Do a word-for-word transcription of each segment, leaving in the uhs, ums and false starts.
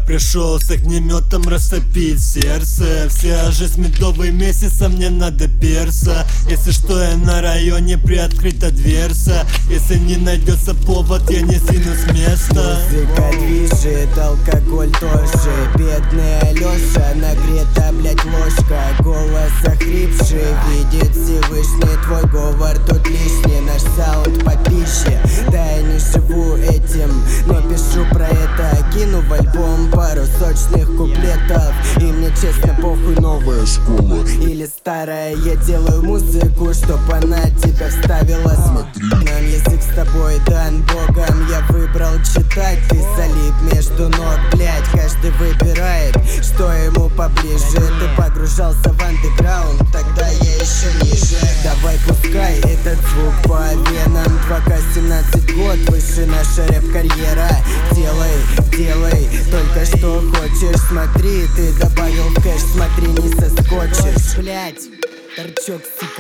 пришел с огнеметом растопить сердце. Все же с медовый месяц, а мне надо перса. Если что, я на районе, приоткрыта дверца. Если не найдется повод, я не сдвинусь с места. Музыка движет, алкоголь тоже. Бедный Алёша, нагрета, блять, ложка. Голос охрипший, видит Всевышний твой говор тут лишний. Наш саунд по пище, да я не живу этим, но пишу про это. Кину в альбом пару сочных куплетов, и мне честно похуй, новая школа или старая. Я делаю музыку, чтоб она тебя вставила. Смотри, нам язык с тобой дан Богом. Я выбрал читать, ты залип между ног, блять. Каждый выбирает, что ему поближе. Ты погружался в андеграунд, тогда я еще ниже. Давай пускай этот звук по венам. два ка семнадцать год, выше наша рэп-карьера. Делай, делай, только что хочешь. Смотри, ты добавил в кэш, смотри, не соскочишь. Блять, торчок, сука.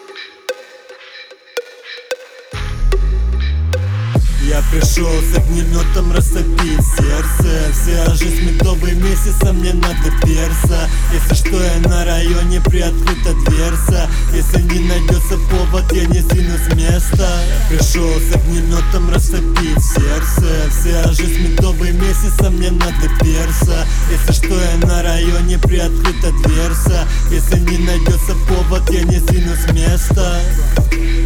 Я пришел с огнеметом растопить сердце. Все же с медовый месяц, а мне надо перса. Если что, я на районе, приоткрыта дверца. Если не найдется повод, я не сдвинусь с места. Я пришел с огнеметом растопить сердце. Все же с медовый месяц, а мне надо перса. Если что, я на районе, приоткрыта дверца. Если не найдется повод, я не сдвинусь с места.